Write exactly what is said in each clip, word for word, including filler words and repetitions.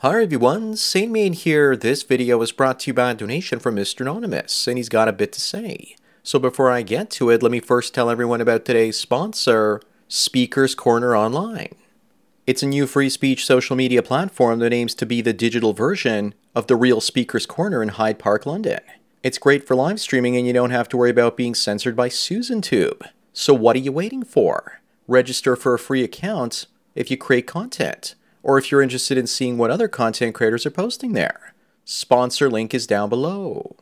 Hi everyone, Sandman here. This video was brought to you by a donation from Mister Anonymous, and he's got a bit to say. So before I get to it, let me first tell everyone about today's sponsor, Speakers Corner Online. It's a new free speech social media platform that aims to be the digital version of the real Speakers Corner in Hyde Park, London. It's great for live streaming and you don't have to worry about being censored by SusanTube. So what are you waiting for? Register for a free account if you create content, or if you're interested in seeing what other content creators are posting there. Sponsor link is down below.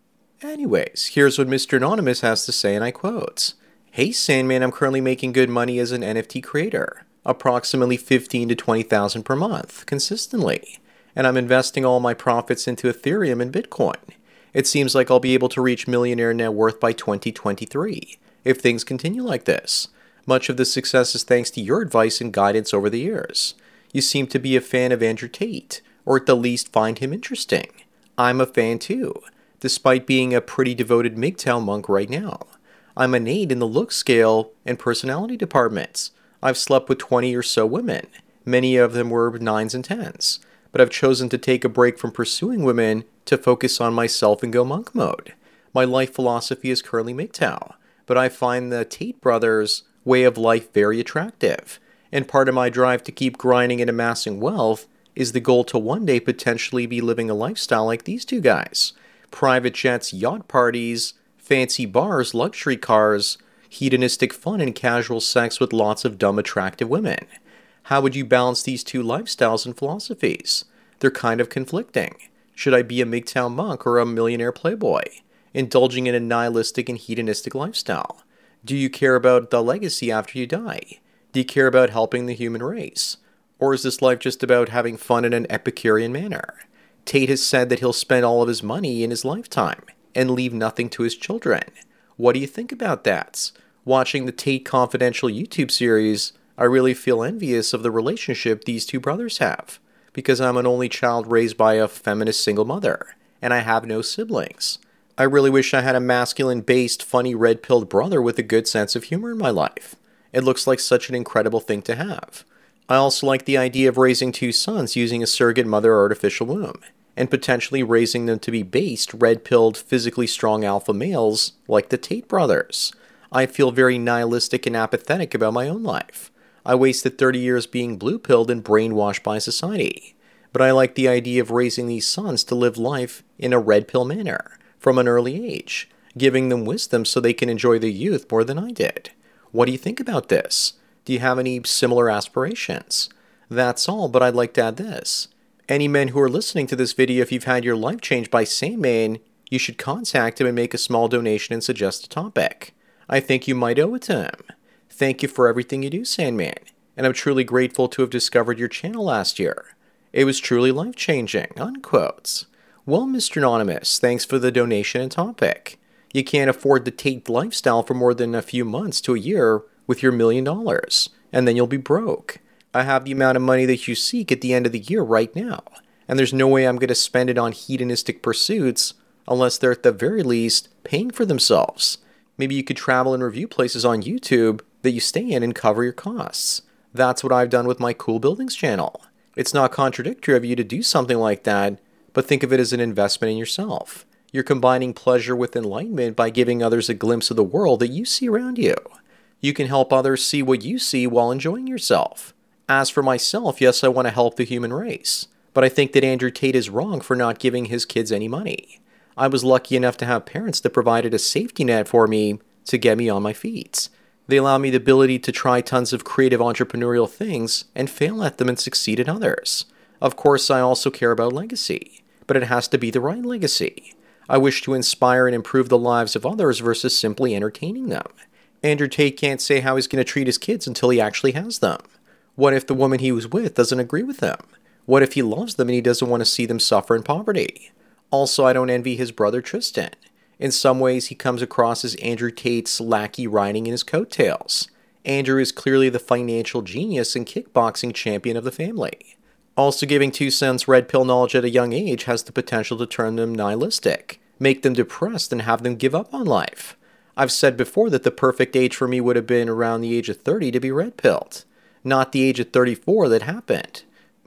Anyways, here's what Mister Anonymous has to say, and I quote, "Hey Sandman, I'm currently making good money as an N F T creator, approximately fifteen to twenty thousand per month, consistently, and I'm investing all my profits into Ethereum and Bitcoin. It seems like I'll be able to reach millionaire net worth by twenty twenty-three, if things continue like this. Much of the success is thanks to your advice and guidance over the years. You seem to be a fan of Andrew Tate, or at the least find him interesting. I'm a fan too, despite being a pretty devoted M G T O W monk right now. I'm an eight in the look scale and personality departments. I've slept with twenty or so women. Many of them were nines and tens. But I've chosen to take a break from pursuing women to focus on myself and go monk mode. My life philosophy is currently M G T O W, but I find the Tate brothers' way of life very attractive. And part of my drive to keep grinding and amassing wealth is the goal to one day potentially be living a lifestyle like these two guys. Private jets, yacht parties, fancy bars, luxury cars, hedonistic fun, and casual sex with lots of dumb attractive women. How would you balance these two lifestyles and philosophies? They're kind of conflicting. Should I be a M G T O W monk or a millionaire playboy, indulging in a nihilistic and hedonistic lifestyle? Do you care about the legacy after you die? Do you care about helping the human race? Or is this life just about having fun in an Epicurean manner? Tate has said that he'll spend all of his money in his lifetime and leave nothing to his children. What do you think about that? Watching the Tate Confidential YouTube series, I really feel envious of the relationship these two brothers have, because I'm an only child raised by a feminist single mother, and I have no siblings. I really wish I had a masculine-based, funny, red-pilled brother with a good sense of humor in my life. It looks like such an incredible thing to have. I also like the idea of raising two sons using a surrogate mother or artificial womb, and potentially raising them to be based, red-pilled, physically strong alpha males like the Tate brothers. I feel very nihilistic and apathetic about my own life. I wasted thirty years being blue-pilled and brainwashed by society. But I like the idea of raising these sons to live life in a red-pill manner, from an early age, giving them wisdom so they can enjoy their youth more than I did. What do you think about this? Do you have any similar aspirations? That's all, but I'd like to add this. Any men who are listening to this video, if you've had your life changed by Sandman, you should contact him and make a small donation and suggest a topic. I think you might owe it to him. Thank you for everything you do, Sandman, and I'm truly grateful to have discovered your channel last year. It was truly life-changing, unquote. Well, Mister Anonymous, thanks for the donation and topic. You can't afford the Tate lifestyle for more than a few months to a year with your million dollars, and then you'll be broke. I have the amount of money that you seek at the end of the year right now, and there's no way I'm going to spend it on hedonistic pursuits unless they're at the very least paying for themselves. Maybe you could travel and review places on YouTube that you stay in and cover your costs. That's what I've done with my Cool Buildings channel. It's not contradictory of you to do something like that, but think of it as an investment in yourself. You're combining pleasure with enlightenment by giving others a glimpse of the world that you see around you. You can help others see what you see while enjoying yourself. As for myself, yes, I want to help the human race, but I think that Andrew Tate is wrong for not giving his kids any money. I was lucky enough to have parents that provided a safety net for me to get me on my feet. They allowed me the ability to try tons of creative entrepreneurial things and fail at them and succeed in others. Of course, I also care about legacy, but it has to be the right legacy. I wish to inspire and improve the lives of others versus simply entertaining them. Andrew Tate can't say how he's going to treat his kids until he actually has them. What if the woman he was with doesn't agree with him? What if he loves them and he doesn't want to see them suffer in poverty? Also, I don't envy his brother Tristan. In some ways, he comes across as Andrew Tate's lackey riding in his coattails. Andrew is clearly the financial genius and kickboxing champion of the family. Also, giving two sons red pill knowledge at a young age has the potential to turn them nihilistic, make them depressed, and have them give up on life. I've said before that the perfect age for me would have been around the age of thirty to be red pilled, not the age of thirty-four that happened.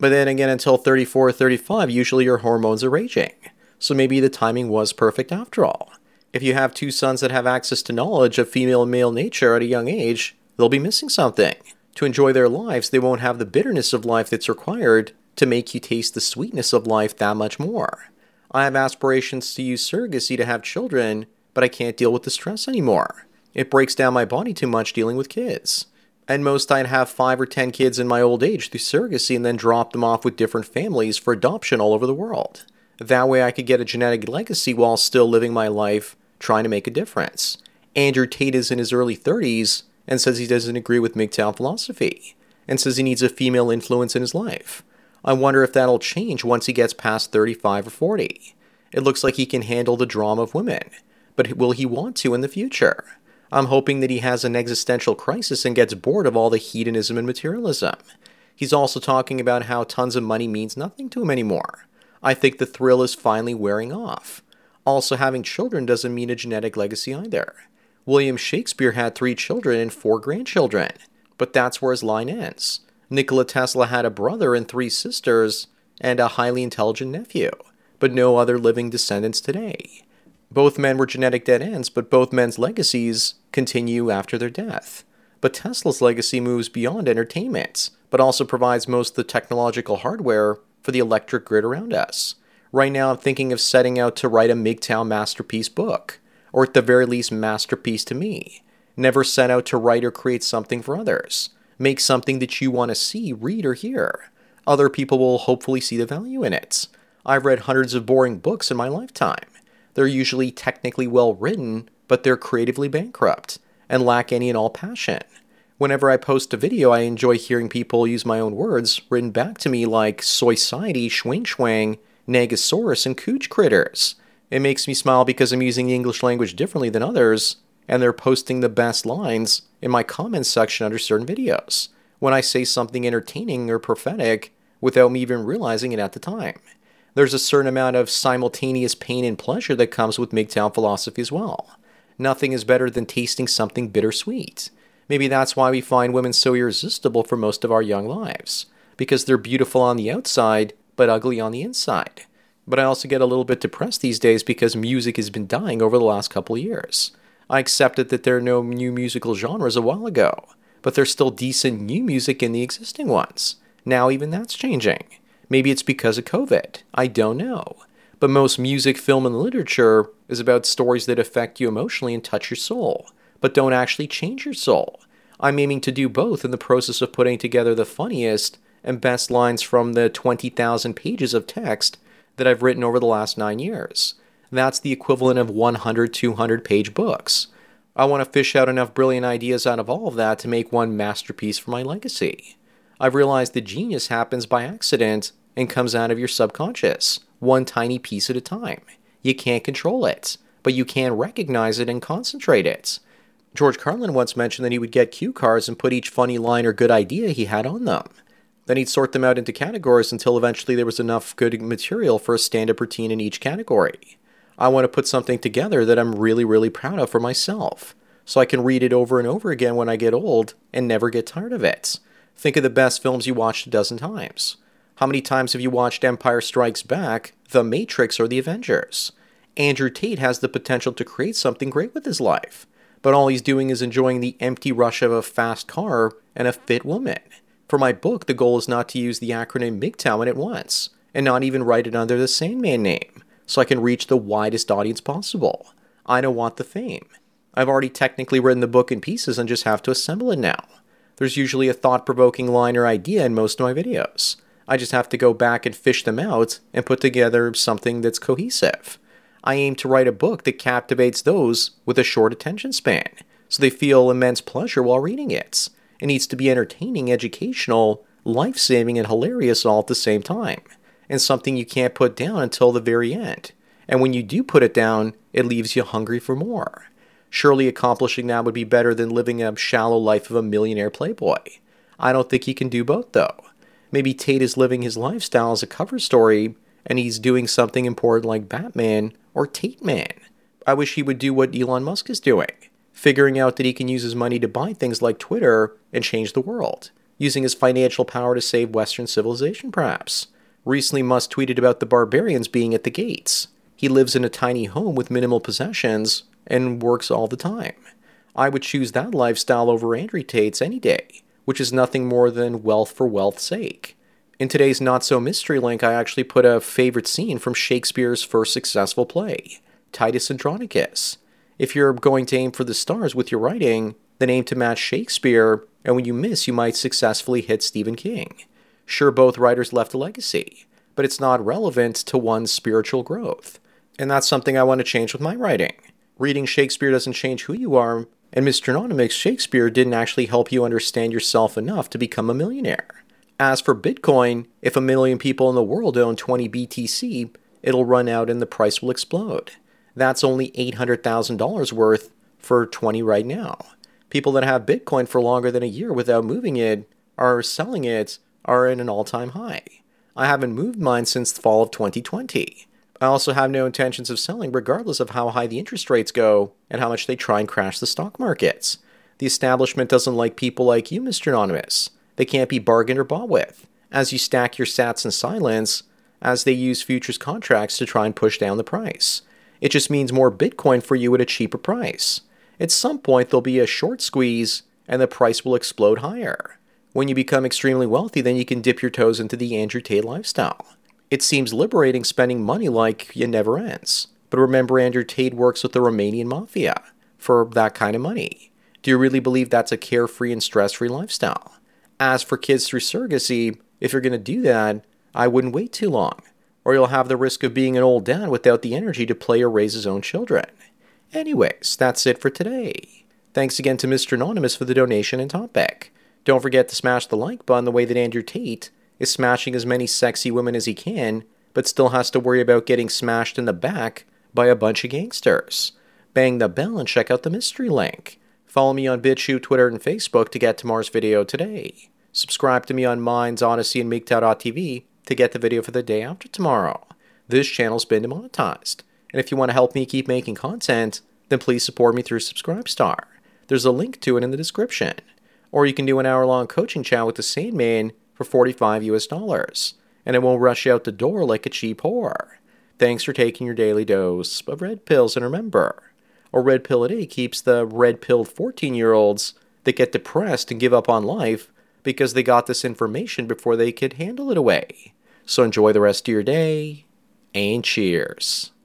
But then again, until thirty-four or thirty-five, usually your hormones are raging. So maybe the timing was perfect after all. If you have two sons that have access to knowledge of female and male nature at a young age, they'll be missing something. To enjoy their lives, they won't have the bitterness of life that's required to make you taste the sweetness of life that much more. I have aspirations to use surrogacy to have children, but I can't deal with the stress anymore. It breaks down my body too much dealing with kids. At most, I'd have five or ten kids in my old age through surrogacy and then drop them off with different families for adoption all over the world. That way I could get a genetic legacy while still living my life trying to make a difference. Andrew Tate is in his early thirties and says he doesn't agree with M G T O W philosophy and says he needs a female influence in his life. I wonder if that'll change once he gets past thirty-five or forty. It looks like he can handle the drama of women, but will he want to in the future? I'm hoping that he has an existential crisis and gets bored of all the hedonism and materialism. He's also talking about how tons of money means nothing to him anymore. I think the thrill is finally wearing off. Also, having children doesn't mean a genetic legacy either. William Shakespeare had three children and four grandchildren, but that's where his line ends. Nikola Tesla had a brother and three sisters and a highly intelligent nephew, but no other living descendants today. Both men were genetic dead ends, but both men's legacies continue after their death. But Tesla's legacy moves beyond entertainment, but also provides most of the technological hardware for the electric grid around us. Right now I'm thinking of setting out to write a M G T O W masterpiece book, or at the very least masterpiece to me. Never set out to write or create something for others. Make something that you want to see, read, or hear. Other people will hopefully see the value in it. I've read hundreds of boring books in my lifetime. They're usually technically well written, but they're creatively bankrupt and lack any and all passion. Whenever I post a video, I enjoy hearing people use my own words written back to me like Soyciety, Schwing Schwang, Negasaurus, and Cooch Critters. It makes me smile because I'm using the English language differently than others, and they're posting the best lines in my comments section under certain videos, when I say something entertaining or prophetic without me even realizing it at the time. There's a certain amount of simultaneous pain and pleasure that comes with M G T O W philosophy as well. Nothing is better than tasting something bittersweet. Maybe that's why we find women so irresistible for most of our young lives, because they're beautiful on the outside, but ugly on the inside. But I also get a little bit depressed these days because music has been dying over the last couple of years. I accepted that there are no new musical genres a while ago, but there's still decent new music in the existing ones. Now even that's changing. Maybe it's because of COVID. I don't know. But most music, film, and literature is about stories that affect you emotionally and touch your soul, but don't actually change your soul. I'm aiming to do both in the process of putting together the funniest and best lines from the twenty thousand pages of text that I've written over the last nine years. That's the equivalent of one hundred, two hundred page books. I want to fish out enough brilliant ideas out of all of that to make one masterpiece for my legacy. I've realized that genius happens by accident and comes out of your subconscious, one tiny piece at a time. You can't control it, but you can recognize it and concentrate it. George Carlin once mentioned that he would get cue cards and put each funny line or good idea he had on them. Then he'd sort them out into categories until eventually there was enough good material for a stand-up routine in each category. I want to put something together that I'm really, really proud of for myself, so I can read it over and over again when I get old and never get tired of it. Think of the best films you watched a dozen times. How many times have you watched Empire Strikes Back, The Matrix, or The Avengers? Andrew Tate has the potential to create something great with his life, but all he's doing is enjoying the empty rush of a fast car and a fit woman. For my book, the goal is not to use the acronym M G T O W in it once, and not even write it under the Sandman name, so I can reach the widest audience possible. I don't want the fame. I've already technically written the book in pieces and just have to assemble it now. There's usually a thought-provoking line or idea in most of my videos. I just have to go back and fish them out and put together something that's cohesive. I aim to write a book that captivates those with a short attention span, so they feel immense pleasure while reading it. It needs to be entertaining, educational, life-saving, and hilarious all at the same time, and something you can't put down until the very end. And when you do put it down, it leaves you hungry for more. Surely accomplishing that would be better than living a shallow life of a millionaire playboy. I don't think he can do both, though. Maybe Tate is living his lifestyle as a cover story, and he's doing something important like Batman or Tate Man. I wish he would do what Elon Musk is doing, figuring out that he can use his money to buy things like Twitter and change the world. using his financial power to save Western civilization perhaps. Recently Musk tweeted about the barbarians being at the gates. He lives in a tiny home with minimal possessions and works all the time. I would choose that lifestyle over Andrew Tate's any day, which is nothing more than wealth for wealth's sake. In today's Not-So-Mystery link, I actually put a favorite scene from Shakespeare's first successful play, Titus Andronicus. If you're going to aim for the stars with your writing, then aim to match Shakespeare, and when you miss, you might successfully hit Stephen King. Sure, both writers left a legacy, but it's not relevant to one's spiritual growth. And that's something I want to change with my writing. Reading Shakespeare doesn't change who you are, and Mister Anonymous, Shakespeare didn't actually help you understand yourself enough to become a millionaire. As for Bitcoin, if a million people in the world own twenty B T C, it'll run out and the price will explode. That's only eight hundred thousand dollars worth for twenty right now. People that have Bitcoin for longer than a year without moving it or selling it are at an all-time high. I haven't moved mine since the fall of twenty twenty. I also have no intentions of selling regardless of how high the interest rates go and how much they try and crash the stock markets. The establishment doesn't like people like you, Mister Anonymous. They can't be bargained or bought with, as you stack your sats in silence as they use futures contracts to try and push down the price. It just means more Bitcoin for you at a cheaper price. At some point, there'll be a short squeeze and the price will explode higher. When you become extremely wealthy, then you can dip your toes into the Andrew Tate lifestyle. It seems liberating spending money like it never ends. But remember, Andrew Tate works with the Romanian mafia for that kind of money. Do you really believe that's a carefree and stress-free lifestyle? As for kids through surrogacy, if you're going to do that, I wouldn't wait too long, or you'll have the risk of being an old dad without the energy to play or raise his own children. Anyways, that's it for today. Thanks again to Mister Anonymous for the donation and topic. Don't forget to smash the like button the way that Andrew Tate is smashing as many sexy women as he can, but still has to worry about getting smashed in the back by a bunch of gangsters. Bang the bell and check out the mystery link. Follow me on BitChute, Twitter, and Facebook to get tomorrow's video today. Subscribe to me on Minds, Odyssey, and MGTOW dot T V to get the video for the day after tomorrow. This channel's been demonetized, and if you want to help me keep making content, then please support me through Subscribestar. There's a link to it in the description. Or you can do an hour-long coaching chat with the Sandman for forty-five U S dollars, and it won't rush you out the door like a cheap whore. Thanks for taking your daily dose of red pills, and remember, a red pill a day keeps the red-pilled fourteen-year-olds that get depressed and give up on life because they got this information before they could handle it away. So enjoy the rest of your day, and cheers.